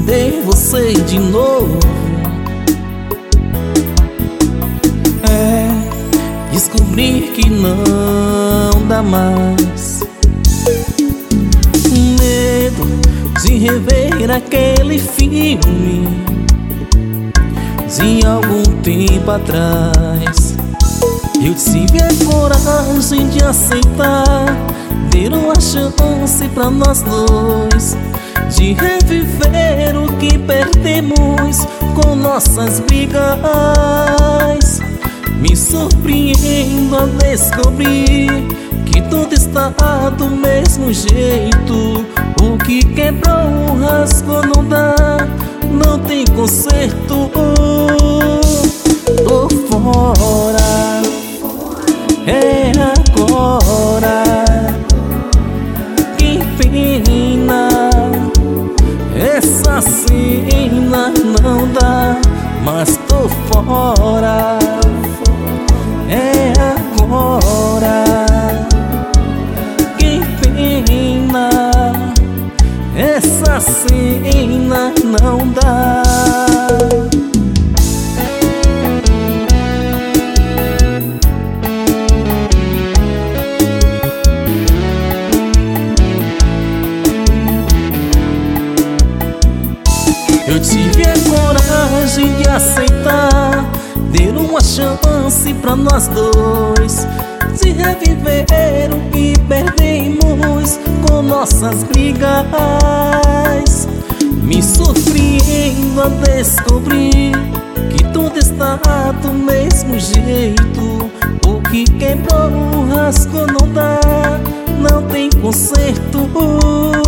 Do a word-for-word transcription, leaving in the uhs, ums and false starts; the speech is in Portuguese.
ter você de novo. É descobrir que não dá mais. Medo de rever aquele filme de algum tempo atrás. Eu tive a coragem de aceitar, ter uma chance pra nós dois, de reviver o que perdemos com nossas brigas. Me surpreendo a descobrir que tudo está do mesmo jeito. O que quebrou, rasgou, não dá, não tem conserto. Tô fora, é agora. Que pena, essa cena não dá, mas tô fora, é agora. Que pena, essa cena não dá. Eu tive a coragem de aceitar, ter uma chance pra nós dois, de reviver o que perdemos com nossas brigas. Me surpreendo a descobrir que tudo está do mesmo jeito. O que quebrou, rasgou, não dá, não tem conserto.